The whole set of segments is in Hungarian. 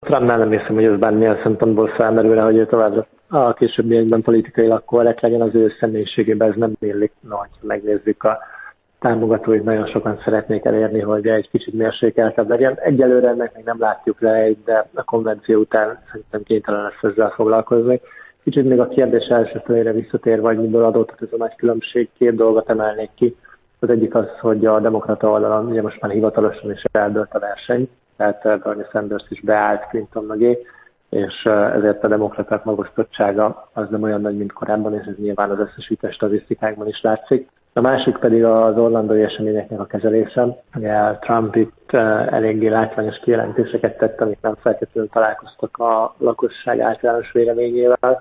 Trumpnál nem hiszem, hogy ez bármilyen szempontból felmerülne, hogy ő tovább a későbbiekben politikailag korrekt legyen, az ő személyiségében ez nem illik. Ha megnézzük a támogatóit, nagyon sokan szeretnék elérni, hogy egy kicsit mérsékeltebb legyen. Egyelőre ennek még nem látjuk rejét, de a konvenció után szerintem kénytelen lesz ezzel foglalkozni. Kicsit még a kérdés első felére visszatér, vagy miből adódhat ez a nagy különbség, két dolgot emelnék ki. Az egyik az, hogy a demokrata oldalon ugye most már hivatalosan is eldőlt a verseny, tehát Bernie Sanders is beállt Clinton mögé, és ezért a demokraták magosztottsága az nem olyan nagy, mint korábban, és ez nyilván az összesített statisztikákban is látszik. A másik pedig az orlandói eseményeknek a kezelése. Ugye Trump itt eléggé látványos kijelentéseket tett, amik nem feltétlenül találkoztak a lakosság általános véleményével,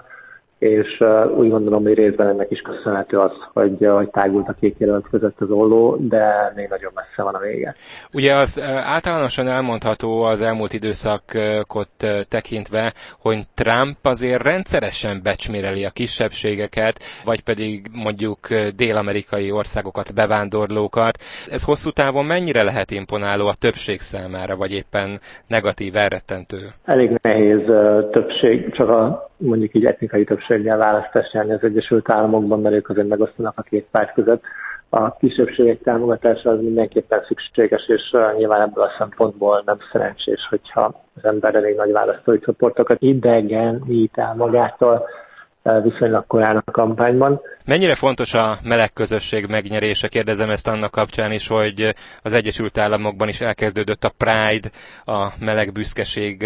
és úgy gondolom, hogy részben ennek is köszönhető az, hogy tágult a két jelölt között az olló, de még nagyon messze van a vége. Ugye az általánosan elmondható az elmúlt időszakot tekintve, hogy Trump azért rendszeresen becsméreli a kisebbségeket, vagy pedig mondjuk dél-amerikai országokat, bevándorlókat. Ez hosszú távon mennyire lehet imponáló a többség számára, vagy éppen negatív, elrettentő? Elég nehéz többség, csak a mondjuk így etnikai többséggel választást nyerni az Egyesült Államokban, mert ők azért megosztanak a két párt között. A kisebbségek támogatása az mindenképpen szükséges, és nyilván ebből a szempontból nem szerencsés, hogyha az ember elég nagy választói csoportokat idegenít el magától viszonylag korán a kampányban. Mennyire fontos a meleg közösség megnyerése? Kérdezem ezt annak kapcsán is, hogy az Egyesült Államokban is elkezdődött a Pride, a meleg büszkeség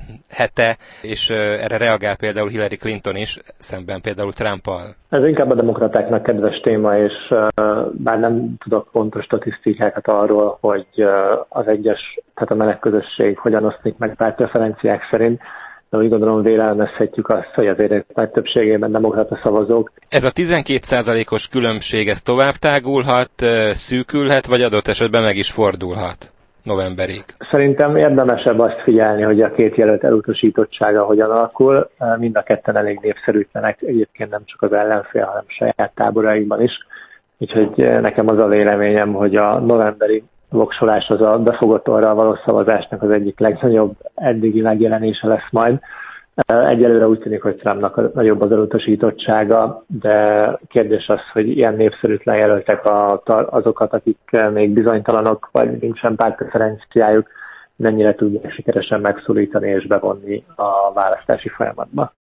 hete, és erre reagál például Hillary Clinton is, szemben például Trumpal. Ez inkább a demokratáknak kedves téma, és bár nem tudok pontos statisztikákat arról, hogy tehát a meleg közösség hogyan osztik meg pártpreferenciák szerint, de úgy gondolom vélelmezhetjük azt, hogy azért nagy többségében demokrata szavazók. Ez a 12%-os különbség, ez tovább tágulhat, szűkülhet, vagy adott esetben meg is fordulhat novemberig? Szerintem érdemesebb azt figyelni, hogy a két jelölt elutasítottsága hogyan alakul. Mind a ketten elég népszerűtlenek, egyébként nem csak az ellenfél, hanem saját táboraikban is. Úgyhogy nekem az a véleményem, hogy a novemberi voksolás az a befogott orral való szavazásnak az egyik legnagyobb eddigi megjelenése lesz majd. Egyelőre úgy tűnik, hogy Trumpnak nagyobb az elutasítottsága, de kérdés az, hogy ilyen népszerűtlen jelöltek azokat, akik még bizonytalanok, vagy nincsen pártpreferenciájuk, mennyire tudják sikeresen megszólítani és bevonni a választási folyamatba.